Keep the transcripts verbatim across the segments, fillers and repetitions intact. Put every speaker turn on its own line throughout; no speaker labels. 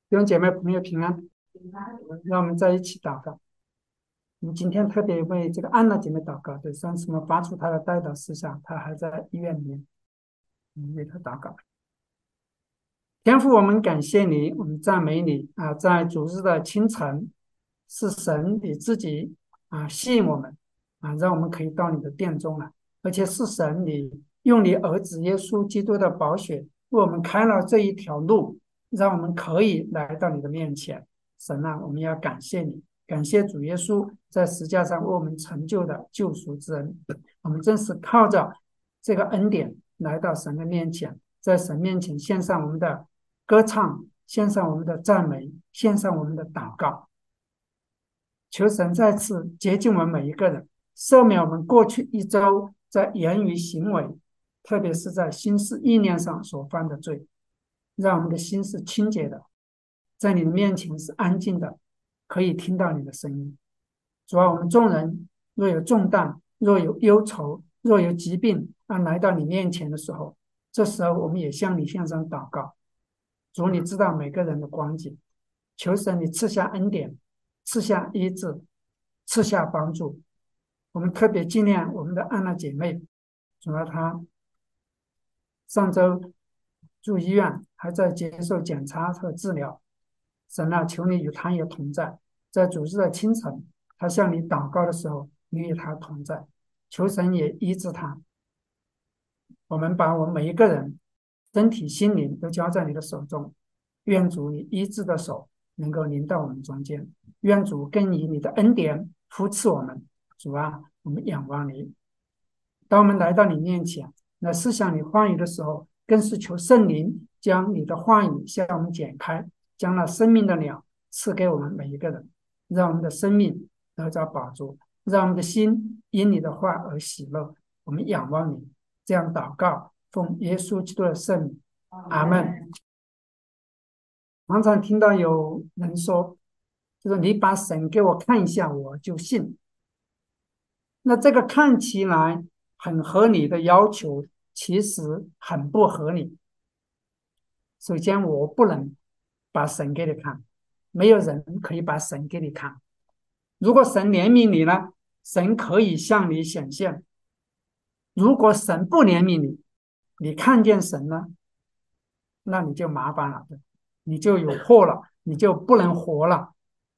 弟兄姐妹朋友平安，让我们在一起祷告。我们今天特别为这个安娜姐妹祷告，对，上次我们发出她的代祷事项，她还在医院里面，我们为她祷告。天父，我们感谢你，我们赞美你啊！在主日的清晨，是神你自己啊吸引我们啊，让我们可以到你的殿中来，而且是神你用你儿子耶稣基督的宝血为我们开了这一条路，让我们可以来到你的面前。神啊，我们要感谢你，感谢主耶稣在十字架上为我们成就的救赎之恩。我们正是靠着这个恩典来到神的面前，在神面前献上我们的歌唱，献上我们的赞美，献上我们的祷告。求神再次洁净我们每一个人，赦免我们过去一周在言语行为，特别是在心思意念上所犯的罪，让我们的心是清洁的，在你的面前是安静的，可以听到你的声音。主啊，我们众人若有重担，若有忧愁，若有疾病，啊，来到你面前的时候，这时候我们也向你献上祷告。主，你知道每个人的光景，求神你赐下恩典，赐下医治，赐下帮助。我们特别纪念我们的安娜姐妹，主要她上周住医院，还在接受检查和治疗。神啊，求你与她也同在，在主日的清晨，她向你祷告的时候，你与她同在，求神也医治她。我们把我们每一个人身体心灵都交在你的手中，愿主你医治的手能够临到我们中间，愿主更以你的恩典扶持我们。主啊，我们仰望你。当我们来到你面前，那思想你话语的时候，更是求圣灵将你的话语向我们解开，将那生命的粮赐给我们每一个人，让我们的生命得着保住，让我们的心因你的话而喜乐。我们仰望你，这样祷告，奉耶稣基督的圣名，阿门。常常听到有人说，就是你把神给我看一下，我就信。那这个看起来很合理的要求，其实很不合理。首先，我不能把神给你看，没有人可以把神给你看。如果神怜悯你呢，神可以向你显现；如果神不怜悯你，你看见神呢，那你就麻烦了，你就有祸了，你就不能活了。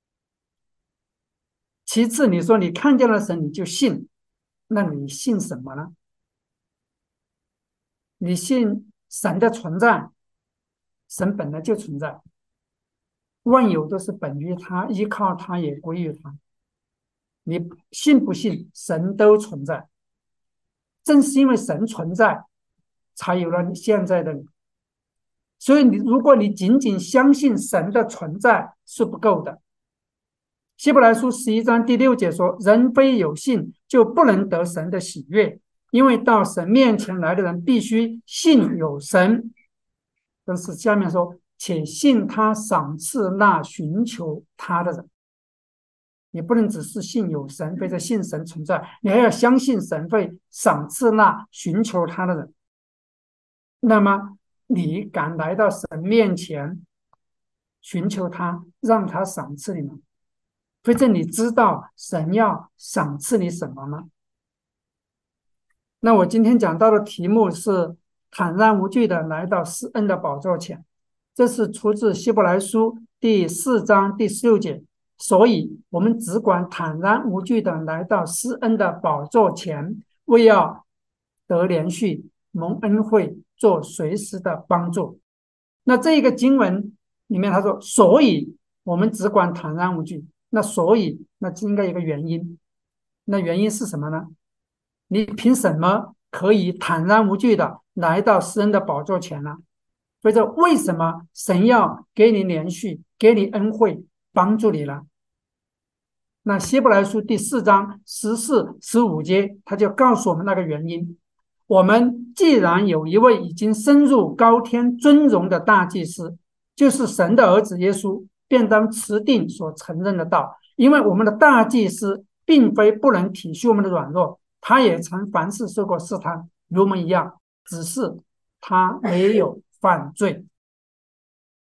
其次，你说你看见了神，你就信，那你信什么呢？你信神的存在，神本来就存在，万有都是本于他，依靠他也归于他。你信不信神都存在？正是因为神存在，才有了你现在的你。所以你如果你仅仅相信神的存在是不够的。希伯来书十一章第六节说：人非有信，就不能得神的喜悦，因为到神面前来的人必须信有神。但是下面说，且信他赏赐那寻求他的人。你不能只是信有神，非得信神存在，你还要相信神会赏赐那寻求他的人。那么你敢来到神面前寻求他，让他赏赐你吗？非正你知道神要赏赐你什么吗？那我今天讲到的题目是坦然无惧的来到施恩的宝座前，这是出自希伯来书第四章第十六节。所以我们只管坦然无惧的来到施恩的宝座前，为要得连续蒙恩惠，做随时的帮助。那这个经文里面他说，所以我们只管坦然无惧。那所以那应该有一个原因，那原因是什么呢？你凭什么可以坦然无惧的来到施恩的宝座前呢？所以说，为什么神要给你连续，给你恩惠，帮助你呢？那希伯来书第四章十四、十五节，他就告诉我们那个原因。我们既然有一位已经升入高天尊荣的大祭司，就是神的儿子耶稣，便当持定所承认的道。因为我们的大祭司并非不能体恤我们的软弱，他也曾凡事受过试探，如我们一样，只是他没有犯罪。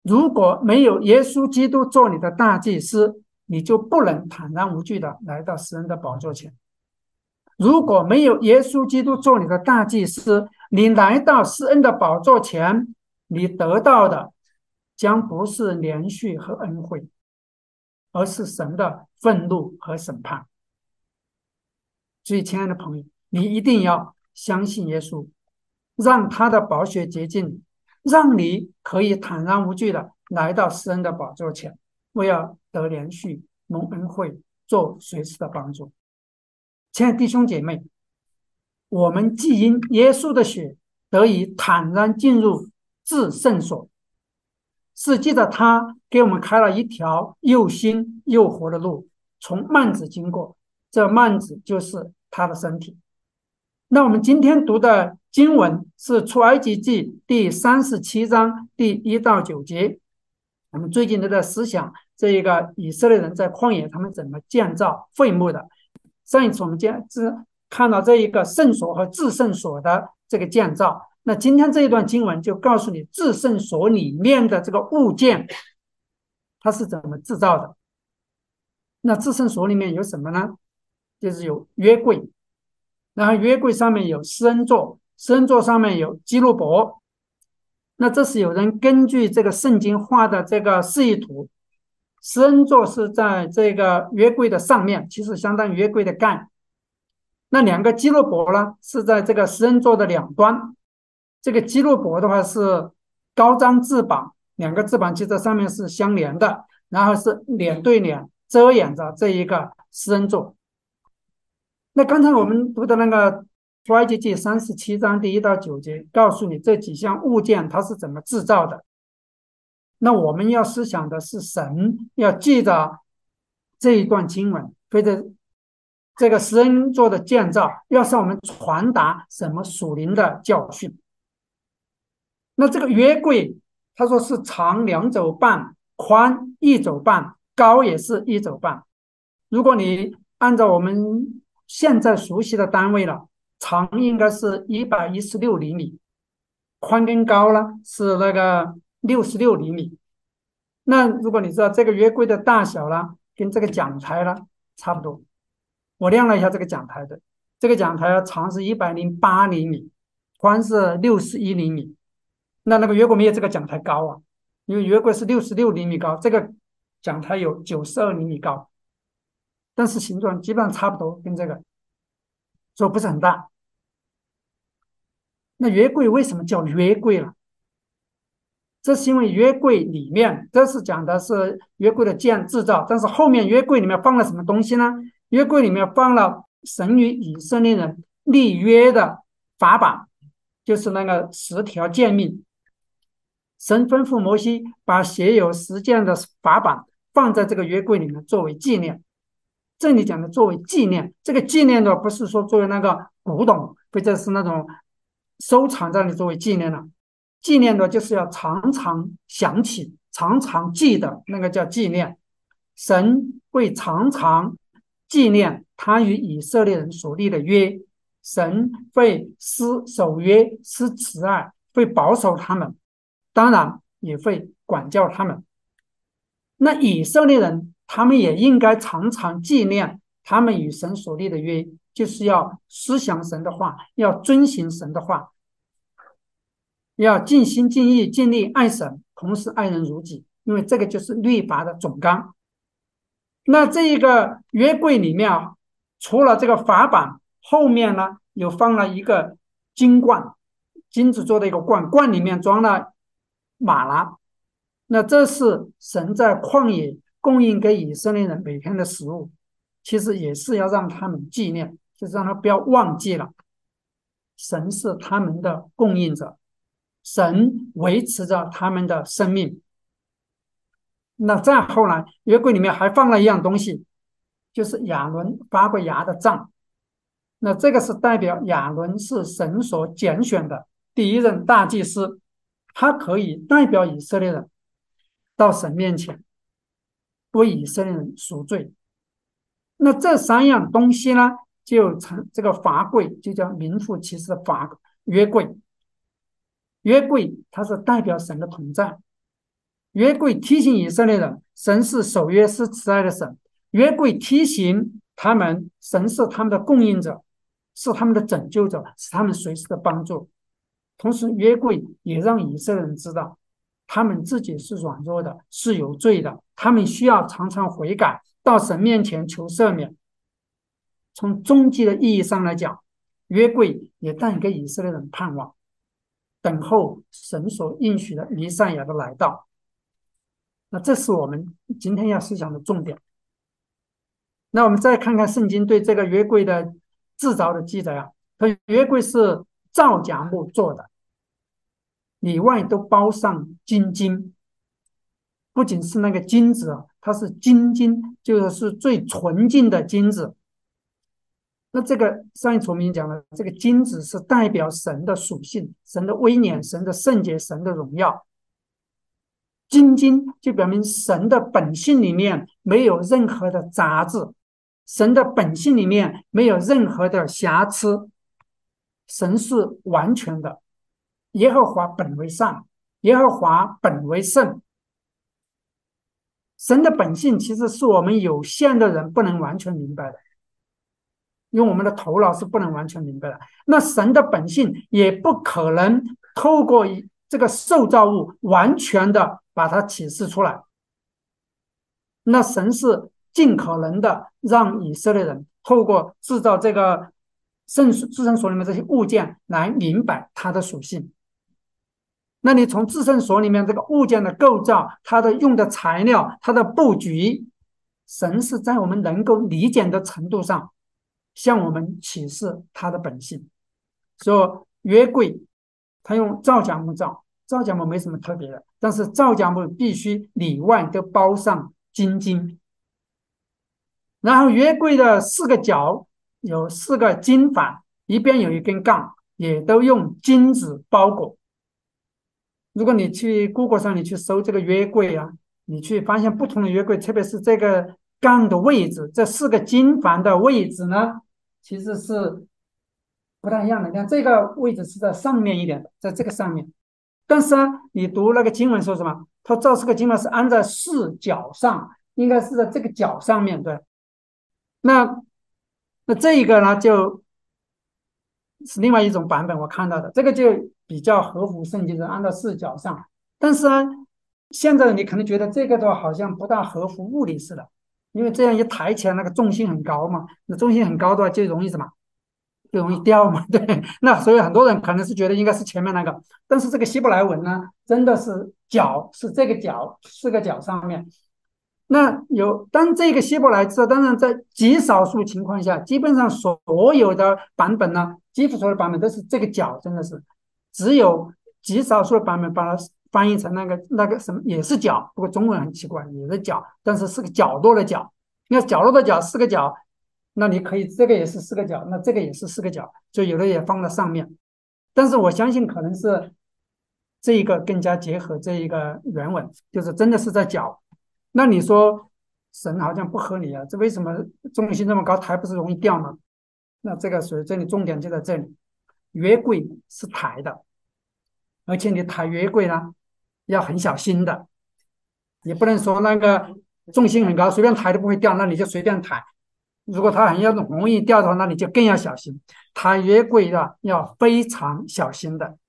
如果没有耶稣基督做你的大祭司，你就不能坦然无惧的来到施恩的宝座前。如果没有耶稣基督做你的大祭司，你来到施恩的宝座前，你得到的将不是连续和恩惠，而是神的愤怒和审判。所以，亲爱的朋友，你一定要相信耶稣，让他的宝血洁净，让你可以坦然无惧的来到施恩的宝座前，为要得连续蒙恩惠，做随时的帮助。亲爱的弟兄姐妹，我们既因耶稣的血得以坦然进入至圣所，是记着他给我们开了一条又新又活的路，从幔子经过，这幔子就是他的身体。那我们今天读的经文是出埃及记第三十七章第一到九节。我们最近都在思想这一个以色列人在旷野他们怎么建造会幕的。上一次我们看到这一个圣所和至圣所的这个建造，那今天这一段经文就告诉你至圣所里面的这个物件它是怎么制造的。那至圣所里面有什么呢？就是有约柜，然后约柜上面有施恩座，施恩座上面有基路伯。那这是有人根据这个圣经画的这个示意图，施恩座是在这个约柜的上面，其实相当于约柜的盖。那两个基路伯呢是在这个施恩座的两端，这个基路伯的话是高张翅膀，两个翅膀其实上面是相连的，然后是脸对脸遮掩着这一个施恩座。那刚才我们读的那个出埃及记三十七章第一到九节告诉你这几项物件它是怎么制造的。那我们要思想的是神要记着这一段经文，随着这个施恩座的建造要向我们传达什么属灵的教训。那这个约柜他说是长两肘半，宽一肘半，高也是一肘半。如果你按照我们现在熟悉的单位了，长应该是一百一十六厘米，宽跟高呢是那个六十六厘米。那如果你知道这个约柜的大小呢，跟这个讲台呢差不多。我量了一下这个讲台的，这个讲台长是一百零八厘米，宽是六十一厘米。那那个约柜没有这个讲台高啊，因为约柜是六十六厘米高，这个讲台有九十二厘米高，但是形状基本上差不多，跟这个所以不是很大。那约柜为什么叫约柜了？这是因为约柜里面，这是讲的是约柜的建制造，但是后面约柜里面放了什么东西呢？约柜里面放了神与以色列人立约的法版，就是那个十条诫命。神吩咐摩西把写有十诫的法版放在这个约柜里面作为纪念。这里讲的作为纪念，这个纪念的不是说作为那个古董，或者是那种收藏在那里作为纪念了。纪念的就是要常常想起，常常记得，那个叫纪念。神会常常纪念他与以色列人所立的约，神会施守约，施慈爱，会保守他们，当然也会管教他们。那以色列人他们也应该常常纪念他们与神所立的约，就是要思想神的话，要遵行神的话，要尽心尽意尽力爱神，同时爱人如己，因为这个就是律法的总纲。那这一个约柜里面啊，除了这个法版，后面呢有放了一个金罐，金子做的一个罐，罐里面装了玛拿。那这是神在旷野供应给以色列人每天的食物，其实也是要让他们纪念，就是让他不要忘记了，神是他们的供应者，神维持着他们的生命。那再后来，约柜里面还放了一样东西，就是亚伦发过芽的杖。那这个是代表亚伦是神所拣选的第一任大祭司，他可以代表以色列人到神面前为以色列人赎罪。那这三样东西呢，就成这个法柜，就叫名副其实的法约柜。约柜它是代表神的同在， 约柜提醒以色列人，神是守约是慈爱的神。约柜提醒他们，神是他们的供应者，是他们的拯救者，是他们随时的帮助。同时，约柜也让以色列人知道，他们自己是软弱的，是有罪的，他们需要常常悔改，到神面前求赦免。从终极的意义上来讲，约柜也带给以色列人盼望，等候神所应许的弥赛亚的来到。那这是我们今天要思想的重点。那我们再看看圣经对这个约柜的制造的记载啊，它约柜是皂荚木做的，里外都包上金金，不仅是那个金子啊，它是金金，就是最纯净的金子。那这个上一次我们已经讲了，这个金子是代表神的属性、神的威严、神的圣洁、神的荣耀。金金就表明神的本性里面没有任何的杂质，神的本性里面没有任何的瑕疵，神是完全的。耶和华本为善，耶和华本为圣。神的本性其实是我们有限的人不能完全明白的，用我们的头脑是不能完全明白的。那神的本性也不可能透过这个受造物完全的把它启示出来。那神是尽可能的让以色列人透过制造这个圣至圣所里面这些物件来明白它的属性。那你从至圣所里面这个物件的构造，它的用的材料，它的布局，神是在我们能够理解的程度上向我们启示它的本性。说约柜它用皂荚木造，皂荚木没什么特别的，但是皂荚木必须里外都包上金金。然后约柜的四个角有四个金反，一边有一根杠，也都用金子包裹。如果你去 Google 上你去搜这个约柜啊，你去发现不同的约柜，特别是这个杠的位置，这四个金环的位置呢，其实是不太一样的。你看这个位置是在上面一点的，在这个上面。但是呢，你读那个经文说什么？它这四个经文是安在四角上，应该是在这个角上面对。那那这一个呢，就是另外一种版本我看到的，这个就比较合乎圣经的，按照四角上。但是呢，现在你可能觉得这个的话好像不大合乎物理似的，因为这样一抬起来，那个重心很高嘛，那重心很高的话就容易什么？就容易掉嘛，对。那所以很多人可能是觉得应该是前面那个，但是这个希伯来文呢，真的是角是这个角四个角上面。那有当这个希伯来字，当然在极少数情况下，基本上所有的版本呢，几乎所有的版本都是这个角，真的是只有极少数的版本把它翻译成那个那个什么也是角，不过中文很奇怪，也是角，但是是个角落的角。那角落的角四个角，那你可以这个也是四个角，那这个也是四个角，就有的也放在上面。但是我相信可能是这一个更加结合这一个原文，就是真的是在角。那你说神好像不合理啊？这为什么重心这么高，抬不是容易掉吗？那这个所以这里重点就在这里，约柜是抬的，而且你抬约柜呢要很小心的，也不能说那个重心很高，随便抬都不会掉，那你就随便抬。如果它很要容易掉的话，那你就更要小心。抬约柜的要非常小心的。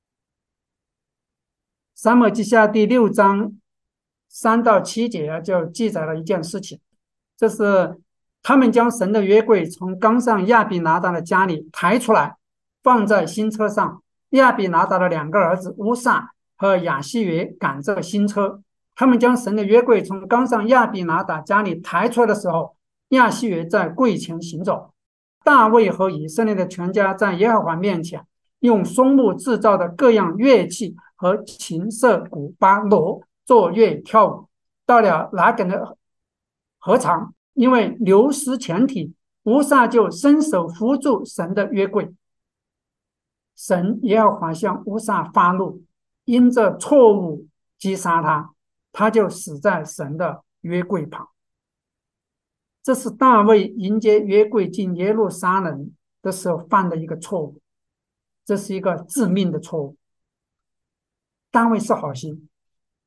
撒母耳记下第六章三到七节就记载了一件事情，这是他们将神的约柜从冈上亚比拿达的家里抬出来，放在新车上。亚比拿达的两个儿子乌撒和亚希约赶着新车。他们将神的约柜从冈上亚比拿达家里抬出来的时候，亚希约在柜前行走。大卫和以色列的全家在耶和华面前用松木制造的各样乐器和琴瑟鼓巴锣作乐跳舞。到了拿根的禾场，因为流失前体，乌撒就伸手扶住神的约柜。神耶和华向乌撒发怒，因这错误击杀他，他就死在神的约柜旁。这是大卫迎接约柜进耶路撒冷的时候犯的一个错误，这是一个致命的错误。大卫是好心，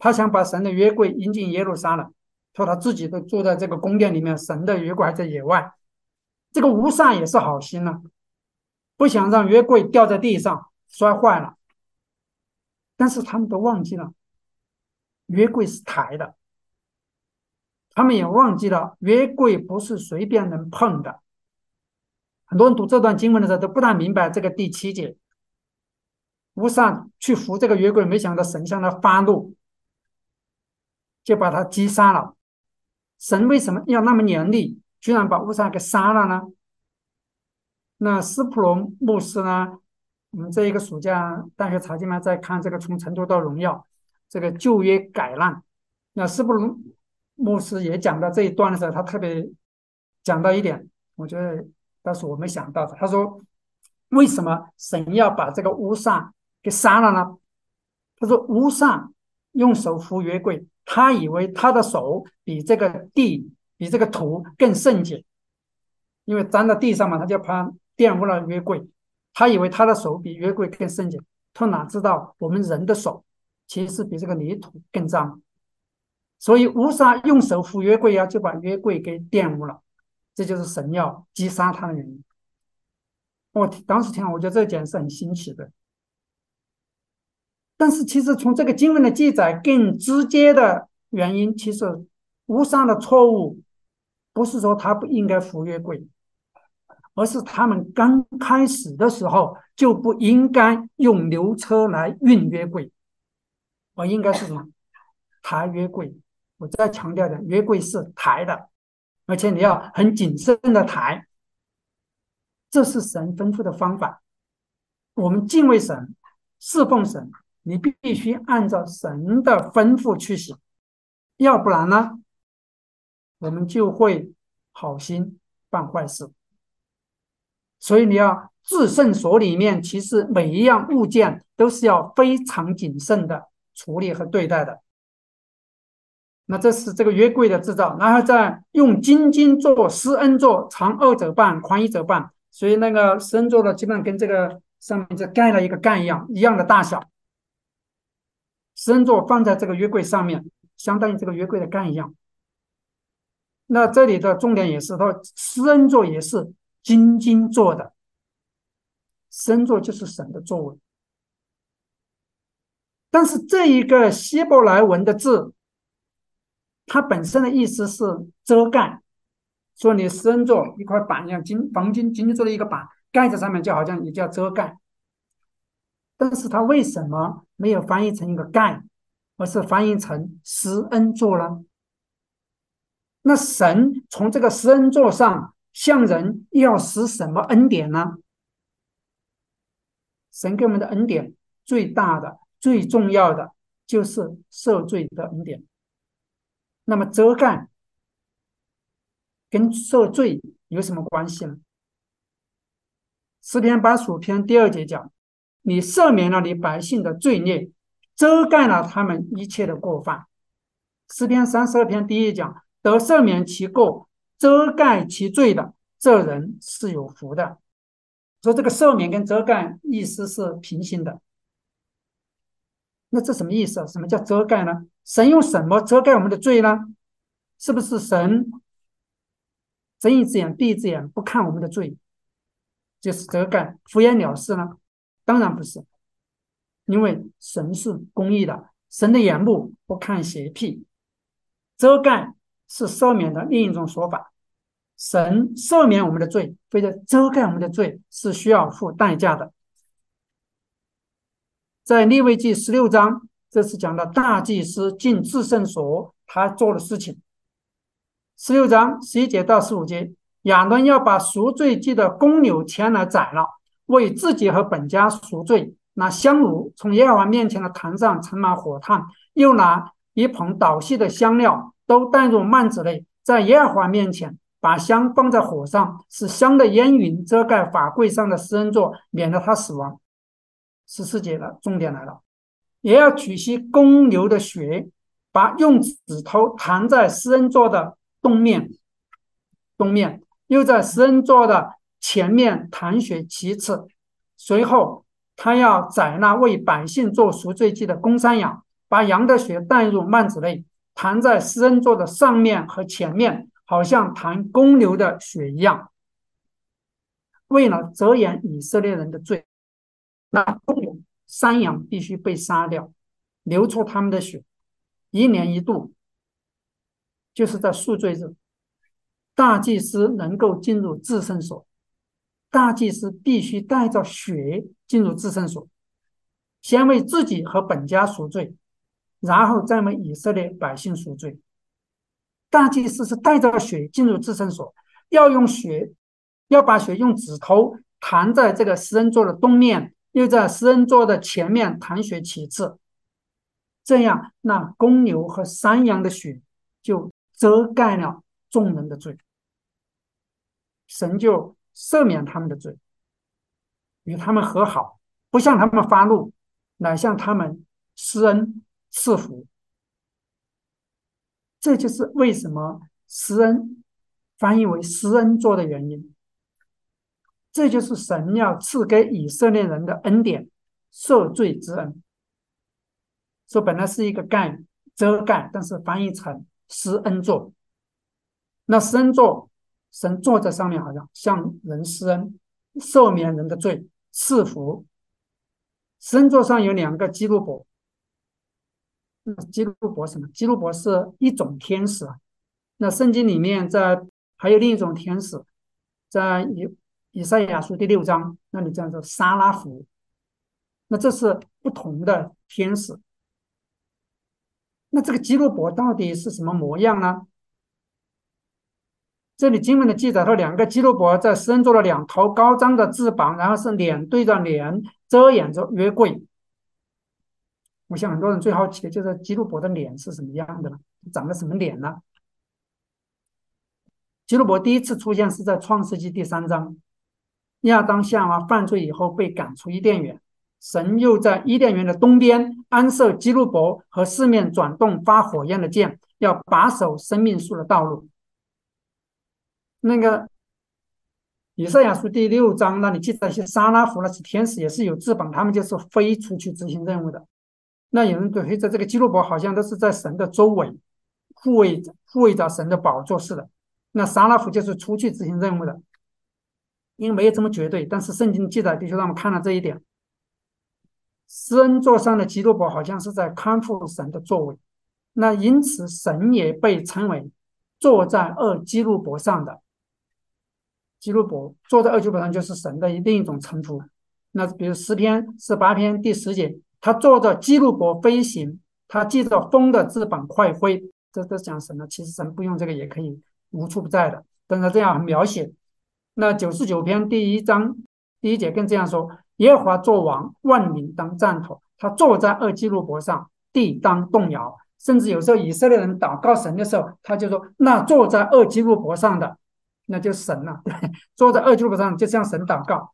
他想把神的约柜引进耶路撒冷，说他自己都住在这个宫殿里面，神的约柜还在野外。这个乌撒也是好心了，不想让约柜掉在地上摔坏了，但是他们都忘记了约柜是抬的，他们也忘记了约柜不是随便能碰的。很多人读这段经文的时候都不大明白这个第七节，乌撒去扶这个约柜，没想到神向他发怒，就把他击杀了。神为什么要那么严厉，居然把乌撒给杀了呢？那斯普隆牧师呢？我们这一个暑假大学查经班在看这个《从成都到荣耀》这个旧约改难，那斯普隆牧师也讲到这一段的时候，他特别讲到一点，我觉得倒是我没想到的。他说，为什么神要把这个乌撒给杀了呢？他说，乌撒用手扶约柜，他以为他的手比这个地比这个土更圣洁，因为粘到地上嘛，他就怕玷污了约柜。他以为他的手比约柜更圣洁，他哪知道我们人的手其实比这个泥土更脏。所以乌撒用手扶约柜呀，就把约柜给玷污了，这就是神要击杀他的原因。我当时听了，我觉得这点是很新奇的。但是其实从这个经文的记载，更直接的原因，其实乌撒的错误不是说他不应该扶约柜，而是他们刚开始的时候就不应该用牛车来运约柜，而应该是什么？抬约柜。我再强调一点，约柜是抬的，而且你要很谨慎的抬，这是神吩咐的方法。我们敬畏神，侍奉神，你必须按照神的吩咐去行，要不然呢，我们就会好心办坏事。所以你要至圣所里面，其实每一样物件都是要非常谨慎的处理和对待的。那这是这个约柜的制造，然后再用金金做施恩座，长二者半，宽一者半。所以那个施恩座的基本上跟这个上面就盖了一个盖一样，一样的大小。施恩座放在这个约柜上面，相当于这个约柜的盖一样。那这里的重点也是说，施恩座也是金金做的，施恩座就是神的作为。但是这一个希伯来文的字，它本身的意思是遮盖，说你施恩座一块板一样，金黄金金金做的一个板盖在上面，就好像也叫遮盖。但是它为什么没有翻译成一个盖，而是翻译成施恩座呢？那神从这个施恩座上向人要施什么恩典呢？神给我们的恩典最大的、最重要的就是赦罪的恩典。那么遮盖跟赦罪有什么关系呢？诗篇八十五篇第二节讲，你赦免了你百姓的罪孽，遮盖了他们一切的过犯。诗篇三十二篇第一讲，得赦免其过，遮盖其罪的，这人是有福的。说这个赦免跟遮盖意思是平行的。那这什么意思？什么叫遮盖呢？神用什么遮盖我们的罪呢？是不是神睁一只眼闭一只眼不看我们的罪，就是遮盖敷衍了事呢？当然不是，因为神是公义的，神的眼目不看邪僻。遮盖是赦免的另一种说法。神赦免我们的罪，或者遮盖我们的罪，是需要付代价的。在利未记十六章，这是讲的大祭司进至圣所他做的事情。十六章十一节到十五节，亚伦要把赎罪祭的公牛牵来宰了，为自己和本家赎罪。拿香炉从耶和华面前的坛上盛满火炭，又拿一捧捣细的香料，都带入幔子内，在耶和华面前把香放在火上，使香的烟云遮盖法柜上的施恩座，免得他死亡。十四节的重点来了，也要取些公牛的血，把用指头弹在施恩座的东面，东面又在施恩座的前面弹血七次。随后他要宰那为百姓做赎罪祭的公山羊， 把羊的血带入幔子内，弹在施恩座的上面和前面，好像弹公牛的血一样，为了遮掩以色列人的罪。那公牛、山羊必须被杀掉，流出他们的血，一年一度，就是在赎罪日，大祭司能够进入至圣所。大祭司必须带着血进入至圣所，先为自己和本家赎罪，然后再为以色列百姓赎罪。大祭司是带着血进入至圣所，要用血，要把血用指头弹在这个施恩座的东面，又在施恩座的前面弹血七次，这样那公牛和山羊的血就遮盖了众人的罪，神就赦免他们的罪，与他们和好，不向他们发怒，乃向他们施恩赐福。这就是为什么施恩翻译为施恩座的原因。这就是神要赐给以色列人的恩典，赦罪之恩。说本来是一个盖遮盖，但是翻译成施恩座。那施恩座，神坐在上面，好像向人施恩，赦免人的罪，赐福。施恩座上有两个基路伯，基路伯什么？基路伯是一种天使啊。那圣经里面在还有另一种天使，在以以赛亚书第六章那里叫做撒拉弗。那这是不同的天使。那这个基路伯到底是什么模样呢？这里经文的记载说，两个基路伯在施恩座的两头高张着翅膀，然后是脸对着脸，遮掩着约柜。我想很多人最好奇的就是基路伯的脸是什么样的呢？长得什么脸呢？基路伯第一次出现是在创世纪第三章，亚当夏娃犯罪以后被赶出伊甸园，神又在伊甸园的东边安设基路伯和四面转动发火焰的剑，要把守生命树的道路。那个以赛亚书第六章那里记载一些撒拉弗，那是天使，也是有翅膀，他们就是飞出去执行任务的。那有人对这这个基路伯好像都是在神的周围护卫护卫着神的宝座似的。那撒拉弗就是出去执行任务的，因为没有这么绝对，但是圣经记载的确让我们看了这一点。施恩座上的基路伯好像是在看护神的座位，那因此神也被称为坐在二基路伯上的。基路伯坐在二基路伯上就是神的另一种称呼。那比如诗篇十八篇第十节，他坐着基路伯飞行，他借着风的翅膀快飞。这都讲神了，其实神不用这个也可以无处不在的，但是这样描写。那九十九篇第一章第一节更这样说：耶和华作王，万民当战头，他坐在二基路伯上，地当动摇。甚至有时候以色列人祷告神的时候，他就说：那坐在二基路伯上的，那就神了。对，坐在二基路伯上就向神祷告。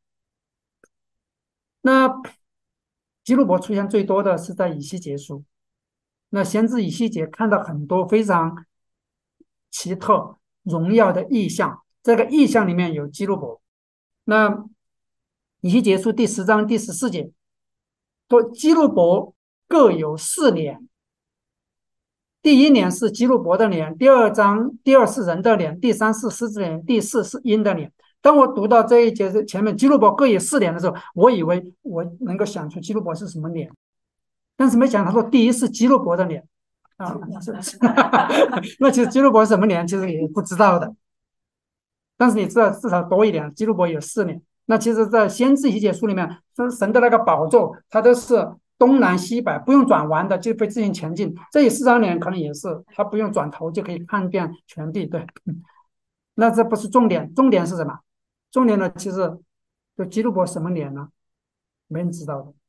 那基路伯出现最多的是在以西结书。那先知以西结看到很多非常奇特荣耀的异象，这个异象里面有基路伯。那以西结书第十章第十四节说，基路伯各有四脸，第一脸是基路伯的脸，第二章第二是人的脸，第三是狮子脸，第四是鹰的脸。当我读到这一节前面基路伯各有四脸的时候，我以为我能够想出基路伯是什么脸，但是没想他说第一是基路伯的脸啊，那其实基路伯什么脸其实也不知道的，但是你知道至少多一点，基路伯有四脸。那其实在先知以西结书里面，神的那个宝座它都是东南西北不用转弯的就被自行前进，这四张脸可能也是他不用转头就可以看遍全地。对，那这不是重点，重点是什么？重点呢，其实就基路伯什么脸呢？没人知道的。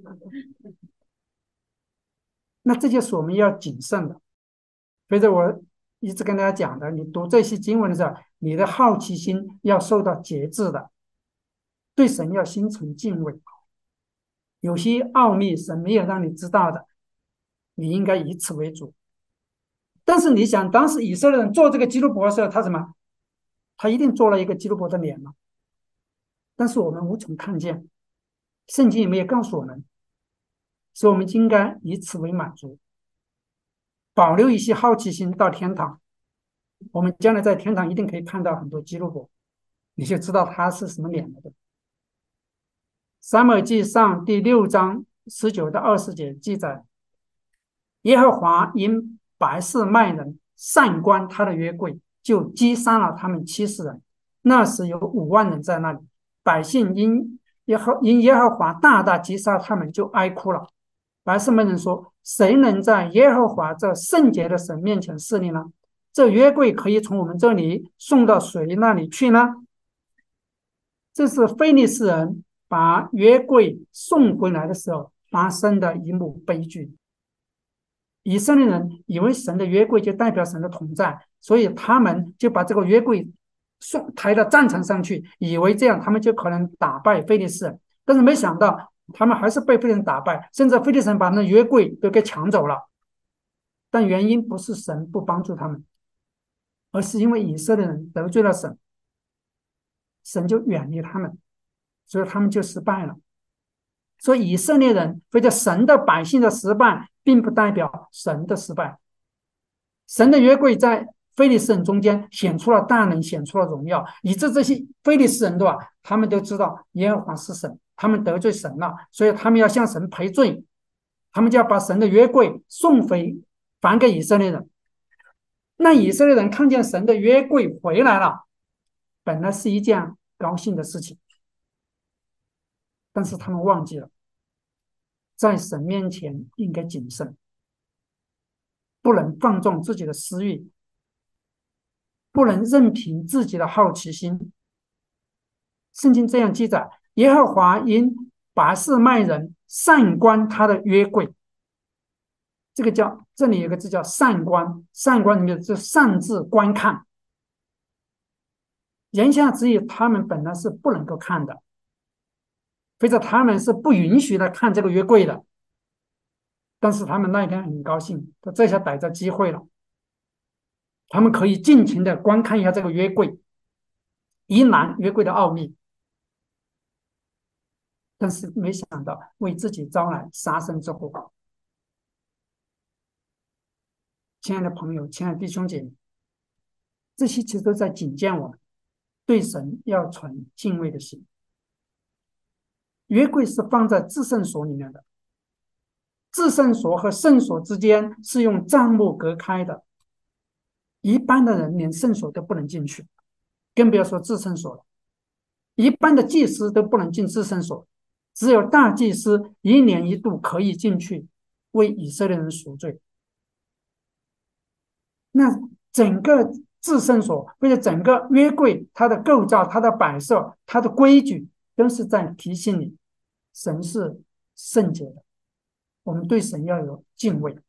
那这就是我们要谨慎的。所以我一直跟大家讲的，你读这些经文的时候，你的好奇心要受到节制的，对神要心存敬畏。有些奥秘神没有让你知道的，你应该以此为主。但是你想，当时以色列人做这个基路伯的时候，他什么？他一定做了一个基路伯的脸嘛？但是我们无从看见，圣经也没有告诉我们。 所以我们应该以此为满足，保留一些好奇心到天堂。我们将来在天堂一定可以看到很多基路伯，你就知道他是什么脸了的。撒母耳记上第六章十九到二十节记载，耶和华因百示麦人擅观他的约柜，就击杀了他们七十人。那时有五万人在那里，百姓因耶和因耶和华大大击杀他们，就哀哭了。百示麦人说：“谁能在耶和华这圣洁的神面前侍立呢？这约柜可以从我们这里送到谁那里去呢？”这是非利士人把约柜送回来的时候发生的一幕悲剧。以色列人以为神的约柜就代表神的同在，所以他们就把这个约柜送抬到战场上去，以为这样他们就可能打败非利士人。但是没想到他们还是被非利士人打败，甚至非利士人把那约柜都给抢走了。但原因不是神不帮助他们，而是因为以色列人得罪了神，神就远离他们，所以他们就失败了。所以以色列人或者神的百姓的失败，并不代表神的失败。神的约柜在非利士人中间显出了大能，显出了荣耀，以致这些非利士人的话，他们都知道耶和华是神，他们得罪神了，所以他们要向神赔罪，他们就要把神的约柜送回还给以色列人。那以色列人看见神的约柜回来了，本来是一件高兴的事情，但是他们忘记了，在神面前应该谨慎，不能放纵自己的私欲，不能任凭自己的好奇心。圣经这样记载：耶和华因拔示麦人擅观他的约柜。这个叫这里有个字叫擅观，擅观里面是擅自观看。言下之意，他们本来是不能够看的，或者他们是不允许的看这个约柜的。但是他们那一天很高兴，他这下逮着机会了，他们可以尽情的观看一下这个约柜，疑难约柜的奥秘。但是没想到为自己招来杀身之祸。亲爱的朋友，亲爱的弟兄姐妹，这些其实都在警戒我们对神要存敬畏的心。约柜是放在至圣所里面的，至圣所和圣所之间是用帐幕隔开的，一般的人连圣所都不能进去，更不要说至圣所了。一般的祭司都不能进至圣所，只有大祭司一年一度可以进去为以色列人赎罪。那整个至圣所或者整个约柜，它的构造、它的摆设、它的规矩，都是在提醒你，神是圣洁的，我们对神要有敬畏。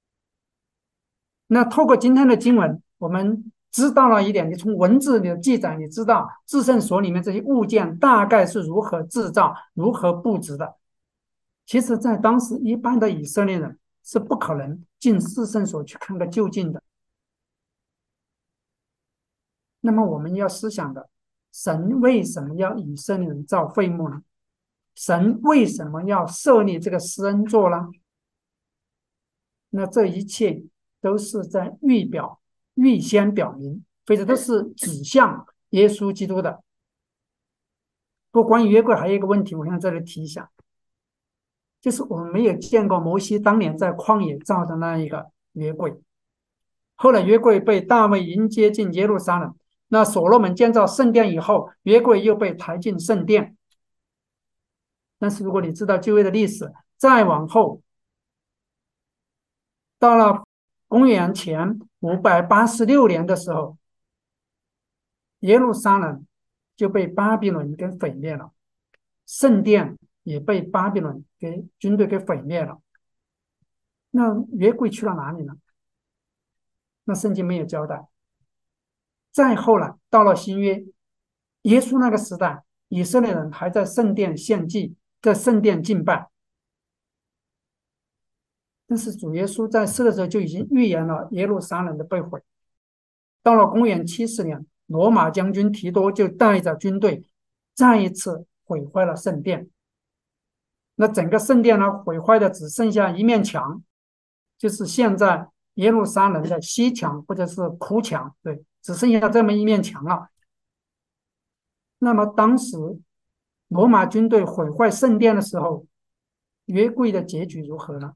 那透过今天的经文，我们知道了一点，你从文字里的记载，你知道至圣所里面这些物件大概是如何制造、如何布置的。其实，在当时一般的以色列人是不可能进至圣所去看个究竟的。那么我们要思想的，神为什么要以色列人造会幕呢？神为什么要设立这个施恩座呢？那这一切都是在预表、预先表明，或者都是指向耶稣基督的。不过关于约柜还有一个问题，我想这里提一下，就是我们没有见过摩西当年在旷野造的那一个约柜。后来约柜被大卫迎接进耶路撒冷，那所罗门建造圣殿以后，约柜又被抬进圣殿。但是如果你知道旧约的历史，再往后到了公元前五百八十六年的时候，耶路撒冷就被巴比伦给毁灭了，圣殿也被巴比伦给军队给毁灭了。那约柜去了哪里呢？那圣经没有交代。再后来到了新约，耶稣那个时代，以色列人还在圣殿献祭，在圣殿敬拜。但是主耶稣在世的时候就已经预言了耶路撒冷的被毁。到了公元七十年，罗马将军提多就带着军队再一次毁坏了圣殿。 那整个圣殿呢毁坏的只剩下一面墙，就是现在耶路撒冷的西墙或者是哭墙，对，只剩下这么一面墙了。那么当时罗马军队毁坏圣殿的时候，约柜的结局如何呢？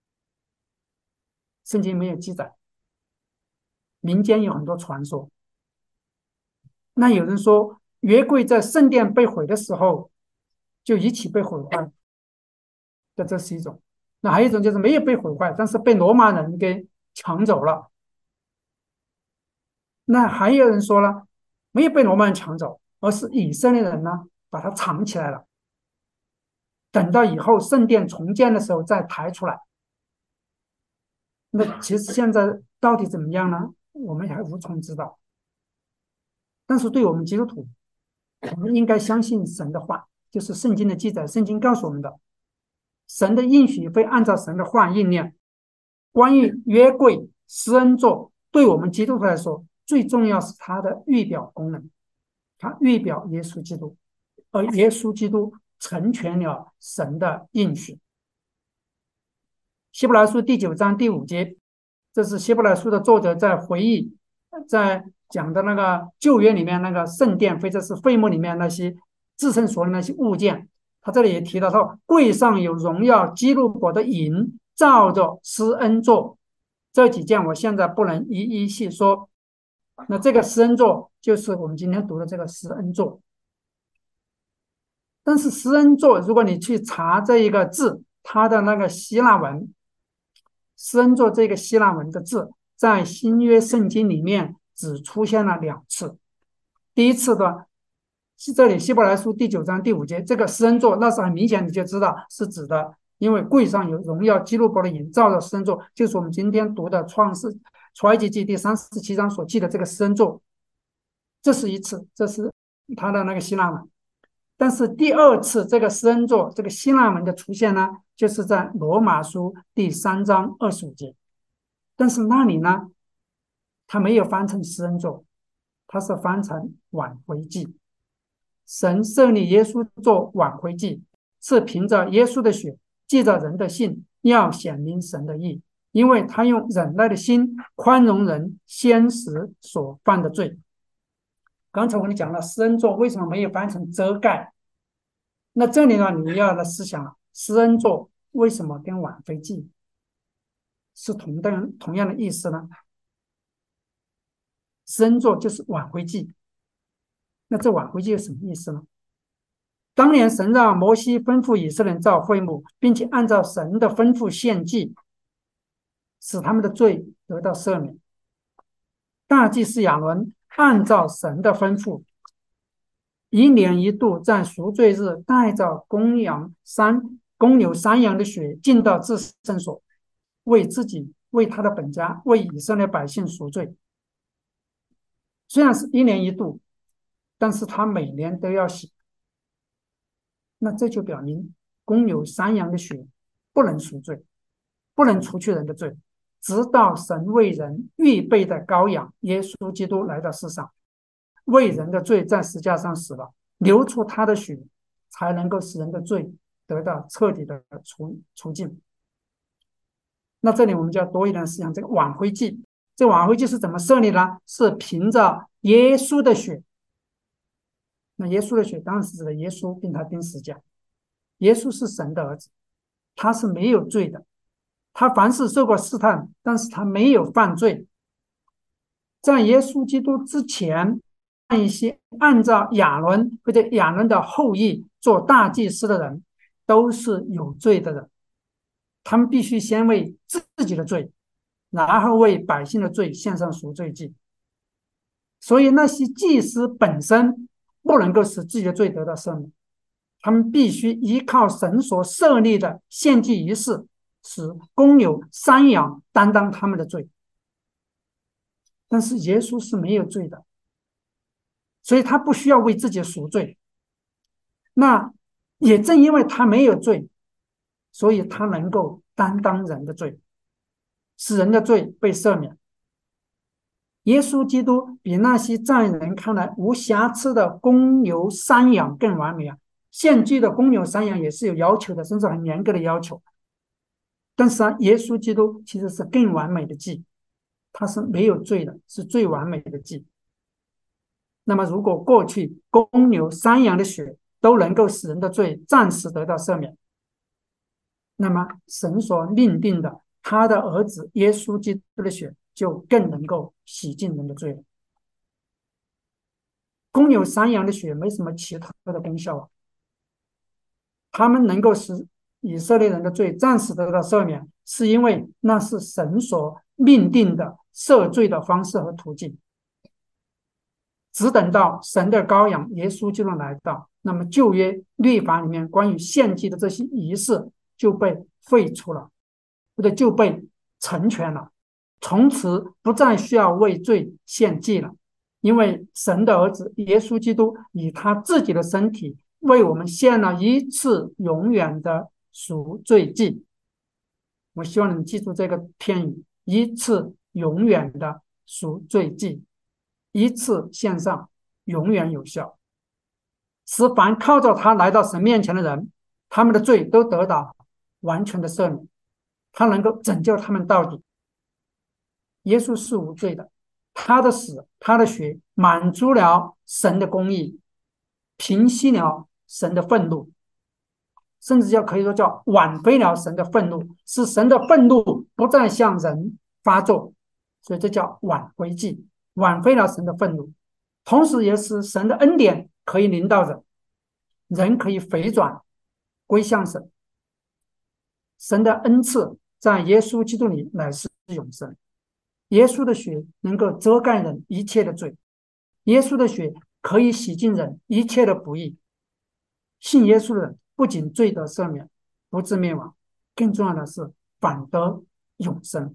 圣经没有记载，民间有很多传说。那有人说约柜在圣殿被毁的时候就一起被毁坏，那这是一种。那还有一种就是没有被毁坏，但是被罗马人给抢走了。那还有人说了，没有被罗马人抢走，而是以色列人呢把它藏起来了，等到以后圣殿重建的时候再抬出来。那其实现在到底怎么样呢？我们还无从知道。但是对我们基督徒，我们应该相信神的话，就是圣经的记载，圣经告诉我们的，神的应许会按照神的话应验。关于约柜、施恩座，对我们基督徒来说，最重要是它的预表功能，它预表耶稣基督，而耶稣基督成全了神的应许。希伯来书第九章第五节，这是希伯来书的作者在回忆，在讲的那个旧约里面那个圣殿或者是会幕里面那些至圣所的那些物件，他这里也提到说，柜上有荣耀基路伯的银，照着施恩座。这几件我现在不能一一细说。那这个施恩座就是我们今天读的这个施恩座。但是施恩座，如果你去查这一个字，它的那个希腊文，施恩座这个希腊文的字，在新约圣经里面只出现了两次。第一次的是这里希伯来书第九章第五节，这个施恩座那是很明显你就知道是指的，因为柜上有荣耀基路伯的影，照着施恩座，就是我们今天读的创世出埃及记第三十七章所记的这个施恩座。这是一次，这是他的那个希腊文。但是第二次这个施恩座这个希腊文的出现呢，就是在罗马书第三章二十五节。但是那里呢，它没有翻成施恩座，它是翻成挽回祭。神设立耶稣做挽回祭，是凭着耶稣的血，借着人的信，要显明神的义，因为他用忍耐的心宽容人先时所犯的罪。刚才我跟你讲了，施恩座为什么没有翻成遮盖？那这里呢，你要来思想，施恩座为什么跟挽回祭是同等同样的意思呢？施恩座就是挽回祭，那这挽回祭有什么意思呢？当年神让摩西吩咐以色列人造会幕，并且按照神的吩咐献祭，使他们的罪得到赦免。大祭司亚伦按照神的吩咐，一年一度在赎罪日带着公羊山公牛山羊的血进到至圣所，为自己、为他的本家、为以色列百姓赎罪。虽然是一年一度，但是他每年都要洗。那这就表明公牛山羊的血不能赎罪，不能除去人的罪，直到神为人预备的羔羊耶稣基督来到世上，为人的罪在十字架上死了，流出他的血，才能够使人的罪得到彻底的除除尽。那这里我们就要多一点思想这个挽回祭。这个挽回祭是怎么设立呢？是凭着耶稣的血。那耶稣的血当然是指的耶稣，并他钉十字架。耶稣是神的儿子，他是没有罪的，他凡事受过试探，但是他没有犯罪。在耶稣基督之前，一些按照亚伦或者亚伦的后裔做大祭司的人都是有罪的人，他们必须先为自己的罪，然后为百姓的罪献上赎罪祭。所以那些祭司本身不能够使自己的罪得到赦免，他们必须依靠神所设立的献祭仪式，使公牛山羊担当他们的罪。但是耶稣是没有罪的，所以他不需要为自己赎罪。那也正因为他没有罪，所以他能够担当人的罪，使人的罪被赦免。耶稣基督比那些在人看来无瑕疵的公牛山羊更完美啊！ 献祭的公牛、山羊也是有要求的，甚至很严格的要求。但是啊，耶稣基督其实是更完美的祭，他是没有罪的，是最完美的祭。那么，如果过去公牛、山羊的血都能够使人的罪暂时得到赦免，那么神所命定的他的儿子耶稣基督的血就更能够洗净人的罪了。公牛、山羊的血没什么其他的功效啊，他们能够使以色列人的罪暂时得到赦免，是因为那是神所命定的赦罪的方式和途径。只等到神的羔羊耶稣基督来到，那么旧约律法里面关于献祭的这些仪式就被废除了，或者就被成全了，从此不再需要为罪献祭了，因为神的儿子耶稣基督以他自己的身体为我们献了一次永远的赎罪祭。我希望你记住这个片语，一次永远的赎罪祭，一次献上，永远有效，使凡靠着他来到神面前的人，他们的罪都得到完全的赦免，他能够拯救他们到底。耶稣是无罪的，他的死，他的血满足了神的公义，平息了神的愤怒，甚至叫可以说叫挽回了神的愤怒，使神的愤怒不再向人发作，所以这叫挽回祭，挽回了神的愤怒，同时也使神的恩典可以临到人，人可以回转归向神。神的恩赐在耶稣基督里乃是永生，耶稣的血能够遮盖人一切的罪，耶稣的血可以洗净人一切的不义。信耶稣的人不仅罪得赦免，不致灭亡，更重要的是反得永生。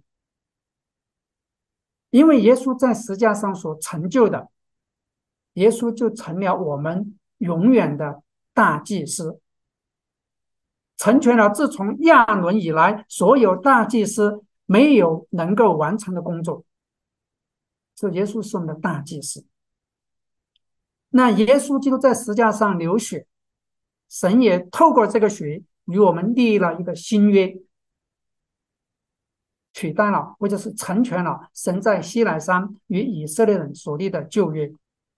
因为耶稣在十字架上所成就的，耶稣就成了我们永远的大祭司，成全了自从亚伦以来所有大祭司没有能够完成的工作。所以耶稣是我们的大祭司。那耶稣基督在十字架上流血，神也透过这个血与我们立了一个新约，取代了或者是成全了神在西乃山与以色列人所立的旧约。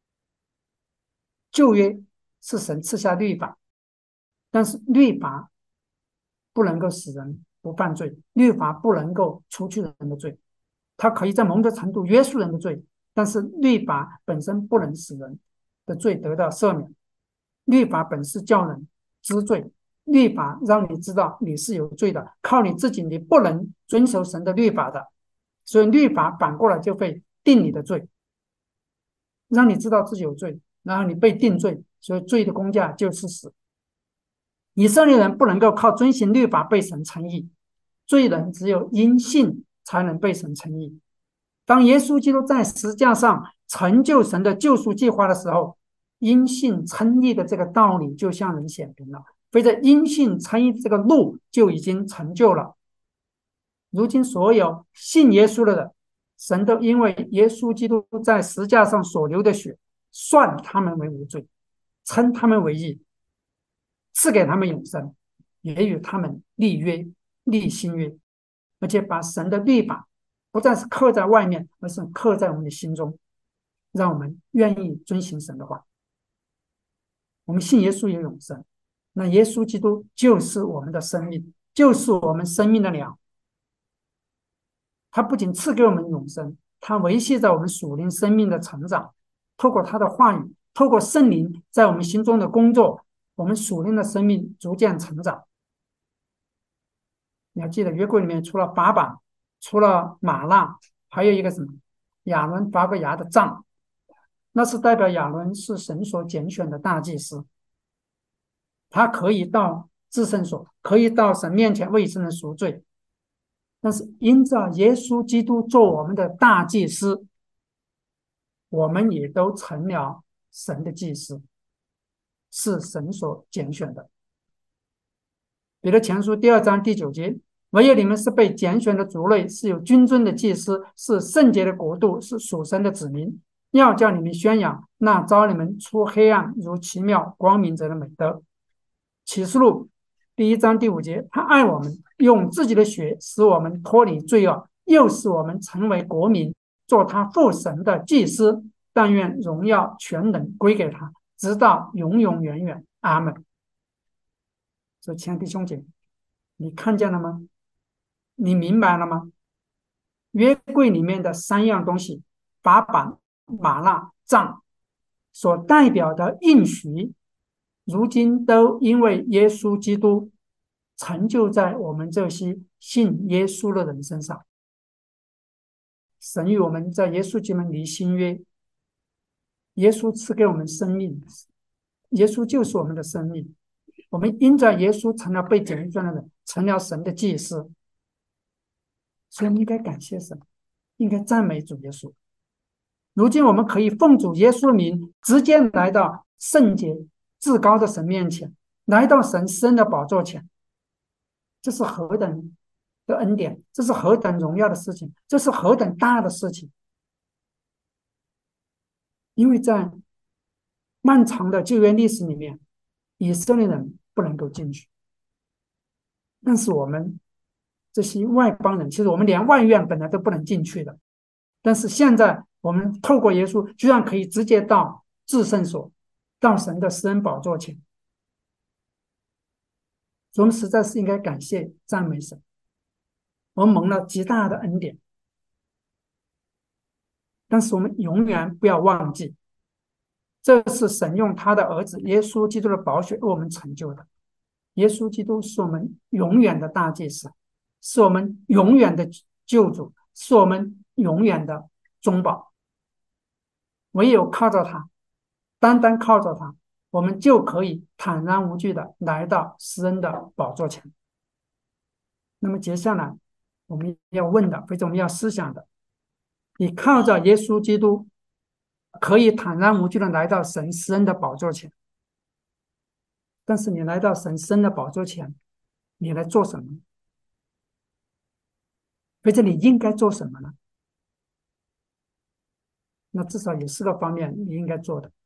旧约是神赐下律法，但是律法不能够使人不犯罪，律法不能够除去人的罪，它可以在某种程度约束人的罪，但是律法本身不能使人的罪得到赦免。律法本是叫人知罪，律法让你知道你是有罪的，靠你自己你不能遵守神的律法的，所以律法反过来就会定你的罪，让你知道自己有罪，然后你被定罪，所以罪的工价就是死。以色列人不能够靠遵行律法被神称义，罪人只有因信才能被神称义。当耶稣基督在十字架上成就神的救赎计划的时候，因信称义的这个道理就向人显明了，非着因信称义这个路就已经成就了。如今所有信耶稣的人，神都因为耶稣基督在十字架上所流的血，算他们为无罪，称他们为义，赐给他们永生，也与他们立约立新约，而且把神的律法不再是刻在外面，而是刻在我们的心中，让我们愿意遵行神的话。我们信耶稣有永生，那耶稣基督就是我们的生命，就是我们生命的粮。他不仅赐给我们永生，他维系着我们属灵生命的成长，透过他的话语，透过圣灵在我们心中的工作，我们属灵的生命逐渐成长。你要记得约柜里面除了法版，除了玛纳，还有一个什么亚伦发过芽的杖，那是代表亚伦是神所拣选的大祭司，他可以到至圣所，可以到神面前为圣人赎罪。但是因着耶稣基督做我们的大祭司，我们也都成了神的祭司，是神所拣选的。彼得前书第二章第九节，唯有你们是被拣选的族类，是有君尊的祭司，是圣洁的国度，是属神的子民，要叫你们宣扬那召你们出黑暗如奇妙光明者的美德。 启示录第一章第五节，他爱我们，用自己的血使我们脱离罪恶，又使我们成为国民，做他父神的祭司。但愿荣耀全能归给他，直到永永远远。阿门。所以，亲爱的弟兄姐妹，你看见了吗？你明白了吗？约柜里面的三样东西，法版、玛纳、杖，所代表的应许，如今都因为耶稣基督成就在我们这些信耶稣的人身上。神与我们在耶稣基督里新约，耶稣赐给我们生命，耶稣就是我们的生命。我们因着耶稣成了被拣选的人，成了神的祭司，所以应该感谢神，应该赞美主耶稣。如今我们可以奉主耶稣的名，直接来到圣洁至高的神面前，来到神施恩的宝座前。这是何等的恩典，这是何等荣耀的事情，这是何等大的事情。因为在漫长的旧约历史里面，以色列人不能够进去，但是我们这些外邦人，其实我们连外院本来都不能进去的，但是现在我们透过耶稣，居然可以直接到至圣所，到神的施恩宝座前。我们实在是应该感谢赞美神，我们蒙了极大的恩典。但是我们永远不要忘记，这是神用他的儿子耶稣基督的宝血为我们成就的。耶稣基督是我们永远的大祭司，是我们永远的救主，是我们永远的中保。唯有靠着他，单单靠着他，我们就可以坦然无惧的来到施恩的宝座前。那么接下来我们要问的，或者我们要思想的，你靠着耶稣基督可以坦然无惧的来到神施恩的宝座前，但是你来到神施恩的宝座前，你来做什么？或者你应该做什么呢？那至少有四个方面你应该做的。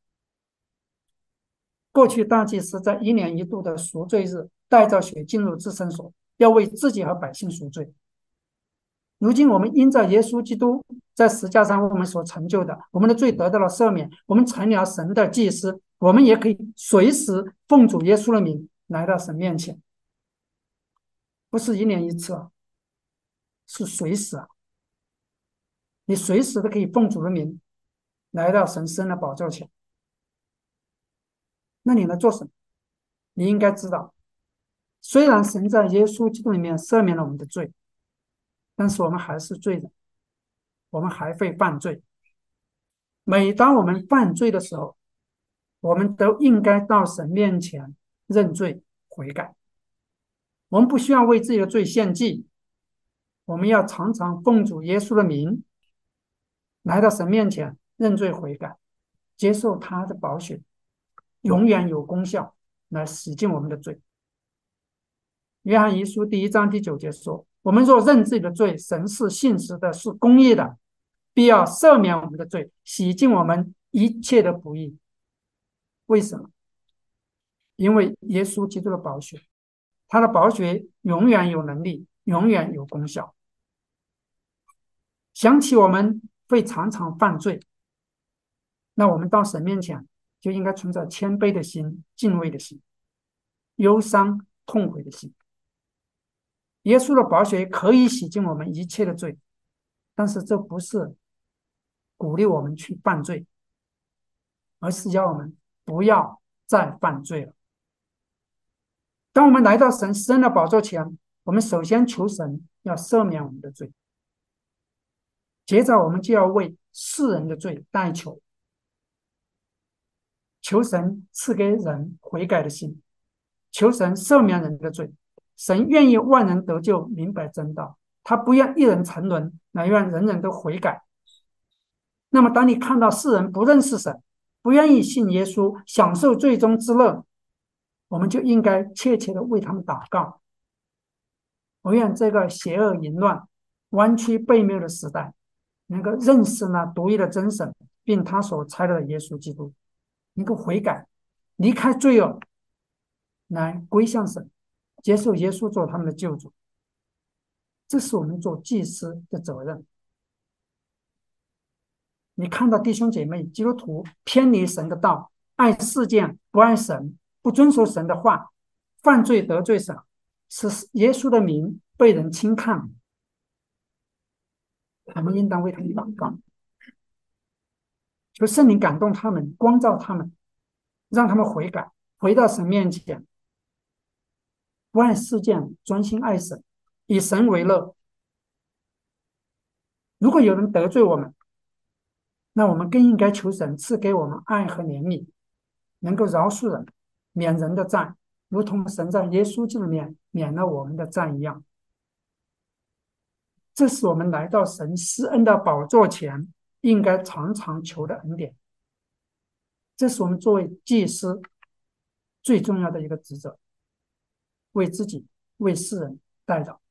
过去大祭司在一年一度的赎罪日带着血进入至圣所，要为自己和百姓赎罪。如今我们因着耶稣基督在十字架上为我们所成就的，我们的罪得到了赦免，我们成了神的祭司，我们也可以随时奉主耶稣的名来到神面前，不是一年一次啊，是随时啊，你随时都可以奉主的名来到神施恩的宝座前。那你来做什么？你应该知道，虽然神在耶稣基督里面赦免了我们的罪，但是我们还是罪人，我们还会犯罪。每当我们犯罪的时候，我们都应该到神面前认罪悔改。我们不需要为自己的罪献祭，我们要常常奉主耶稣的名来到神面前认罪悔改，接受他的宝血，永远有功效来洗净我们的罪。约翰一书第一章第九节说，我们若认自己的罪，神是信实的，是公义的，必要赦免我们的罪，洗净我们一切的不义。为什么？因为耶稣基督的宝血，他的宝血永远有能力，永远有功效。想起我们会常常犯罪，那我们到神面前就应该存着谦卑的心、敬畏的心、忧伤痛悔的心。耶稣的宝血可以洗净我们一切的罪，但是这不是鼓励我们去犯罪，而是要我们不要再犯罪了。当我们来到神施恩的宝座前，我们首先求神要赦免我们的罪，接着我们就要为世人的罪代求，求神赐给人悔改的心，求神赦免人的罪。神愿意万人得救，明白真道，他不愿一人沉沦，乃愿人人都悔改。那么当你看到世人不认识神，不愿意信耶稣，享受罪中之乐，我们就应该切切的为他们祷告。我愿这个邪恶淫乱、弯曲背谬的时代，能够认识那独一的真神，并他所差的耶稣基督，能够悔改，离开罪恶， 来归向神，接受耶稣做他们的救主。这是我们做祭司的责任。你看到弟兄姐妹基督徒偏离神的道，爱世界不爱神，不遵守神的话，犯罪得罪神，使耶稣的名被人轻看，我们应当为他们祷告，求圣灵感动他们，光照他们，让他们悔改，回到神面前，不爱世界，专心爱神，以神为乐。如果有人得罪我们，那我们更应该求神赐给我们爱和怜悯，能够饶恕人，免人的债，如同神在耶稣基督里面免了我们的债一样。这是我们来到神施恩的宝座前应该常常求的恩典。这是我们作为祭司最重要的一个职责，为自己为世人代祷。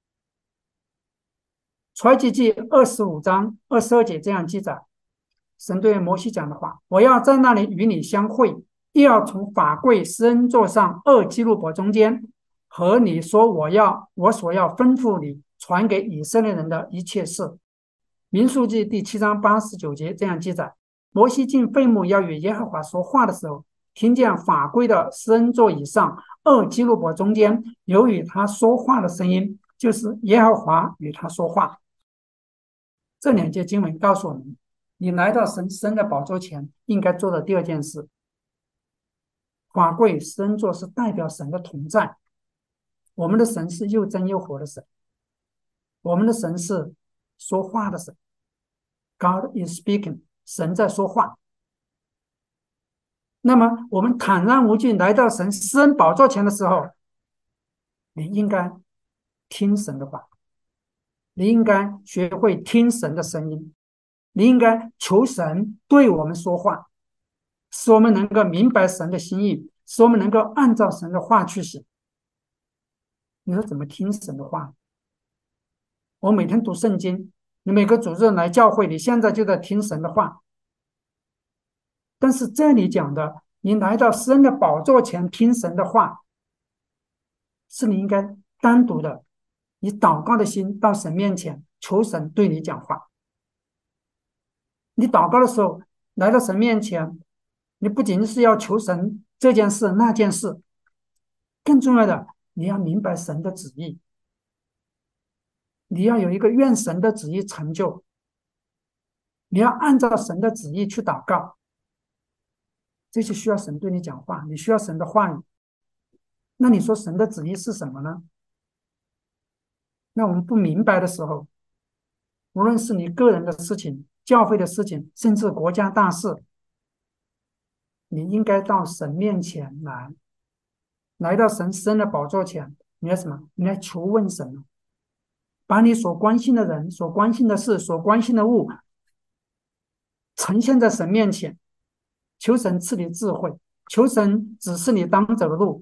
出埃及记二十五章二十二节这样记载，神对摩西讲的话：我要在那里与你相会，又要从法柜施恩座上二基路伯中间和你说我要我所要吩咐你传给以色列人的一切事。民数记第七章八十九节这样记载，摩西进会幕要与耶和华说话的时候，听见法柜的施恩座以上二基路伯中间有与他说话的声音，就是耶和华与他说话。这两节经文告诉我们，你来到神施恩的宝座前应该做的第二件事。法柜施恩座是代表神的同在，我们的神是又真又活的神，我们的神是说话的神， God is speaking， 神在说话。那么我们坦然无惧来到神施恩宝座前的时候，你应该听神的话，你应该学会听神的声音，你应该求神对我们说话，使我们能够明白神的心意，使我们能够按照神的话去行。你说怎么听神的话？我每天读圣经，你每个主日来教会，你现在就在听神的话。但是这里讲的，你来到施恩的宝座前听神的话，是你应该单独的以祷告的心到神面前求神对你讲话。你祷告的时候来到神面前，你不仅是要求神这件事那件事，更重要的，你要明白神的旨意，你要有一个愿神的旨意成就，你要按照神的旨意去祷告。这就需要神对你讲话，你需要神的话语。那你说神的旨意是什么呢？那我们不明白的时候，无论是你个人的事情、教会的事情，甚至国家大事，你应该到神面前来，来到神施恩的宝座前，你要什么？你来求问神，把你所关心的人、所关心的事、所关心的物呈现在神面前，求神赐你智慧，求神指示你当走的路。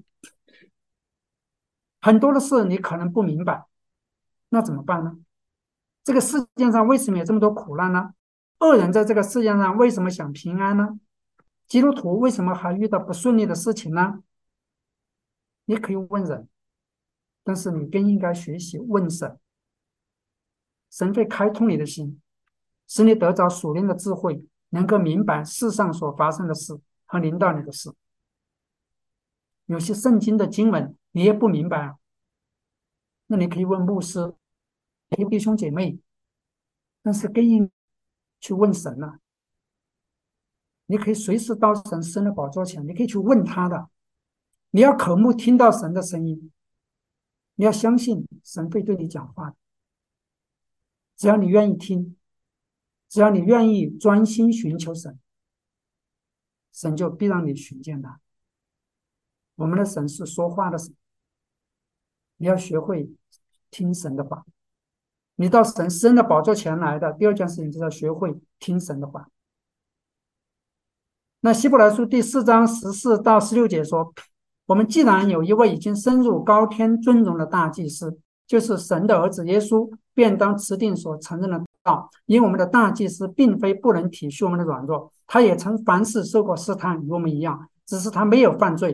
很多的事你可能不明白，那怎么办呢？这个世界上为什么有这么多苦难呢？恶人在这个世界上为什么想平安呢？基督徒为什么还遇到不顺利的事情呢？你可以问人，但是你更应该学习问神。神会开通你的心，使你得着属灵的智慧，能够明白世上所发生的事和临到你的事。有些圣经的经文你也不明白啊，那你可以问牧师，可以弟兄姐妹，但是更应去问神了、啊。你可以随时到神施恩的宝座前，你可以去问他的。你要渴慕听到神的声音，你要相信神会对你讲话。只要你愿意听，只要你愿意专心寻求神，神就必让你寻见他。我们的神是说话的神，你要学会听神的话。你到神施恩的宝座前来的第二件事情，就是要学会听神的话。那希伯来书第四章十四到十六节说，我们既然有一位已经升入高天尊荣的大祭司，就是神的儿子耶稣，便当持定所承认的道。因为我们的大祭司并非不能体恤我们的软弱，他也曾凡事受过试探，与我们一样，只是他没有犯罪。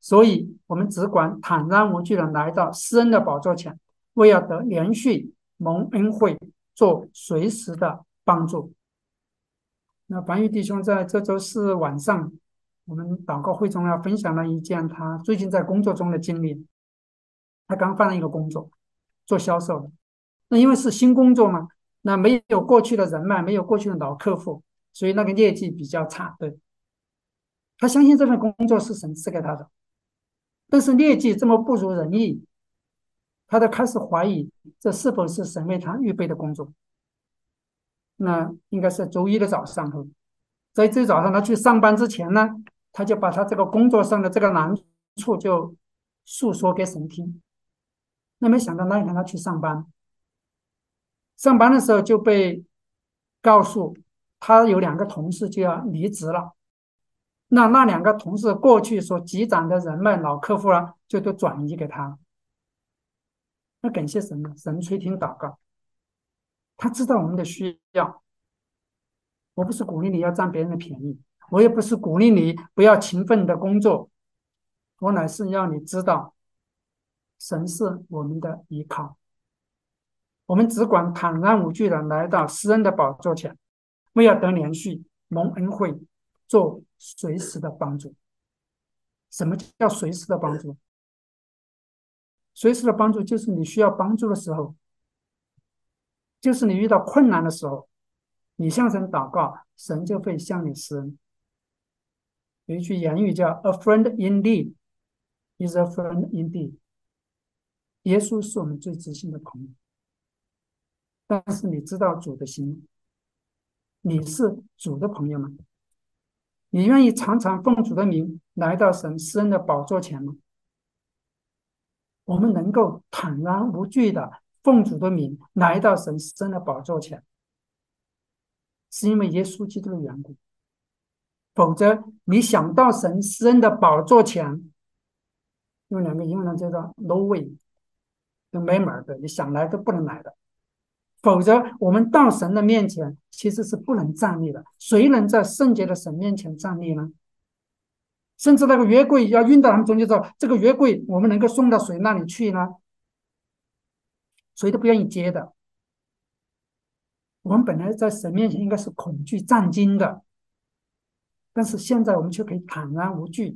所以我们只管坦然无惧的来到施恩的宝座前，为要得连续蒙恩惠，做随时的帮助。那樊玉弟兄在这周四晚上，我们祷告会中要分享了一件他最近在工作中的经历。他刚换了一个工作，做销售的。那因为是新工作嘛，那没有过去的人脉，没有过去的老客户，所以那个业绩比较差。对，他相信这份工作是神赐给他的，但是业绩这么不如人意，他就开始怀疑这是否是神为他预备的工作。那应该是周一的早上后，在这早上他去上班之前呢，他就把他这个工作上的这个难处就诉说给神听。那没想到那一天他去上班，上班的时候就被告诉他有两个同事就要离职了。那那两个同事过去所积攒的人脉老客户啊，就都转移给他。那感谢神呢，神垂听祷告，他知道我们的需要。我不是鼓励你要占别人的便宜，我也不是鼓励你不要勤奋的工作，我乃是让你知道，神是我们的依靠。我们只管坦然无惧的来到施恩的宝座前，为要得连续蒙恩惠，做随时的帮助。什么叫随时的帮助？随时的帮助就是你需要帮助的时候，就是你遇到困难的时候，你向神祷告，神就会向你施恩。有一句言语叫 "A friend indeed is a friend indeed"， 耶稣是我们最知心的朋友。但是你知道主的心，你是主的朋友吗？你愿意常常奉主的名来到神施恩的宝座前吗？我们能够坦然无惧的奉主的名来到神施恩的宝座前，是因为耶稣基督的缘故。否则，你想到神施恩的宝座前，用两个英文叫做 "no way"， 就没门的，你想来都不能来的。否则，我们到神的面前其实是不能站立的。谁能在圣洁的神面前站立呢？甚至那个约柜要运到他们中间之后，这个约柜我们能够送到谁那里去呢？谁都不愿意接的。我们本来在神面前应该是恐惧战惊的，但是现在我们却可以坦然无惧，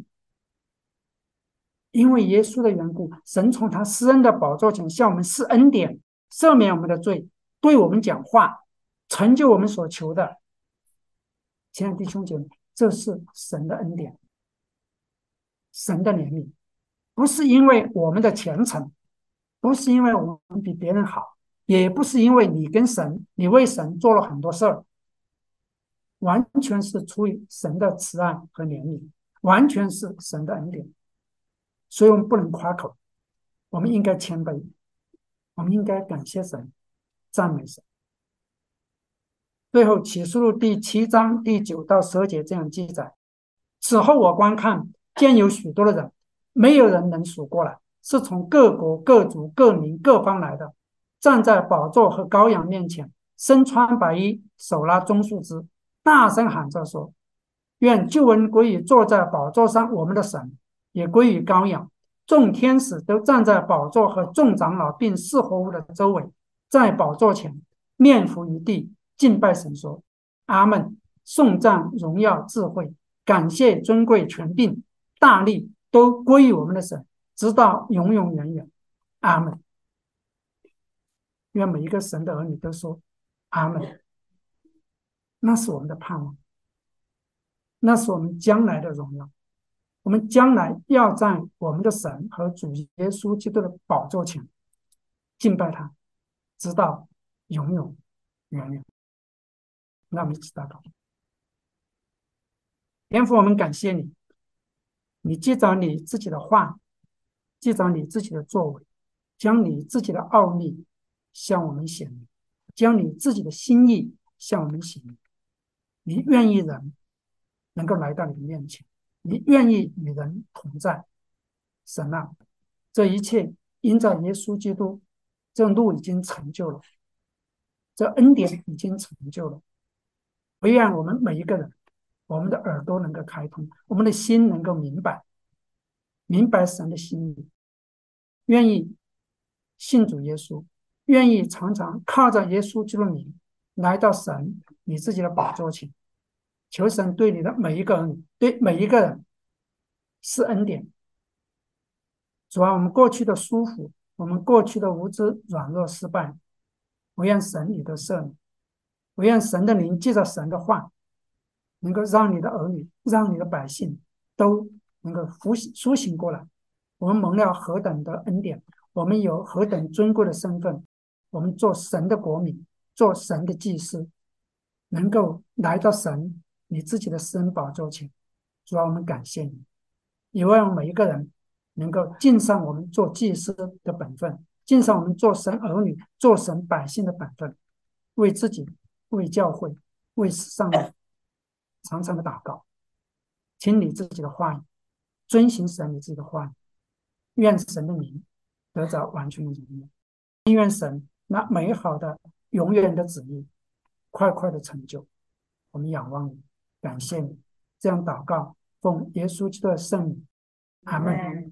因为耶稣的缘故，神从他施恩的宝座前向我们施恩典，赦免我们的罪，对我们讲话，成就我们所求的。亲爱的弟兄姐妹，这是神的恩典，神的怜悯，不是因为我们的虔诚，不是因为我们比别人好，也不是因为你跟神，你为神做了很多事儿，完全是出于神的慈爱和怜悯，完全是神的恩典。所以我们不能夸口，我们应该谦卑，我们应该感谢神，赞美神。最后，启示录第七章第九到十二节这样记载：此后我观看，见有许多的人，没有人能数过来，是从各国、各族、各民、各方来的，站在宝座和羔羊面前，身穿白衣，手拿棕树枝，大声喊着说：愿救恩归于坐在宝座上我们的神，也归于羔羊。众天使都站在宝座和众长老并四活物的周围，在宝座前面伏于地，敬拜神说：阿们！颂赞、荣耀、智慧、感谢、尊贵、权柄、大力，都归于我们的神，直到永永远远。阿们！愿每一个神的儿女都说阿们。那是我们的盼望，那是我们将来的荣耀。我们将来要在我们的神和主耶稣基督的宝座前敬拜他，直到永永远远。那我们一起祷告。天父，我们感谢你，你记着你自己的话，记着你自己的作为，将你自己的奥秘向我们显明，将你自己的心意向我们显明。你愿意人能够来到你的面前，你愿意与人同在。神啊，这一切因着耶稣基督，这路已经成就了，这恩典已经成就了。唯愿我们每一个人，我们的耳朵能够开通，我们的心能够明白， 明白神的心意，愿意信主耶稣，愿意常常靠着耶稣基督的名来到神你自己的宝座前，求神对你的每一个人，对每一个人施恩典。主啊，我们过去的疏忽，我们过去的无知、软弱、失败，我愿神你的赦免，我愿神的灵借着神的话，能够让你的儿女，让你的百姓都能够苏醒苏醒过来。我们蒙了何等的恩典，我们有何等尊贵的身份，我们做神的国民，做神的祭司，能够来到神你自己的施恩宝座前。主啊，我们感谢你，也为我们每一个人能够尽上我们做祭司的本分，尽上我们做神儿女、做神百姓的本分，为自己、为教会、为世上的常常的祷告，听你自己的话语，遵行神你自己的话语，愿神的名得着完全的荣耀，愿神那美好的永远的旨意快快的成就。我们仰望你，感谢你，这样祷告，奉耶稣基督的圣名，阿门。